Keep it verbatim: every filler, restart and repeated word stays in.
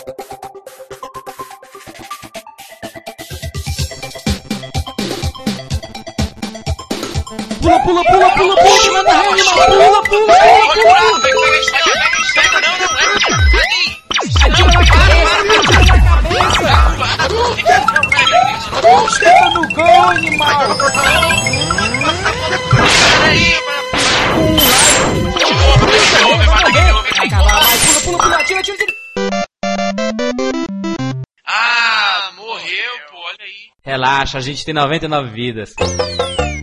Pula, pula, pula, pula, pula, na rede, pula, pula, pula, pula. Não, não, é. Atira na cabeça. Esteva no gol, animal. Peraí, Pula, pula, pula, atira, atira, atira. Ah, morreu, pô, olha aí. Relaxa, a gente tem noventa e nove vidas.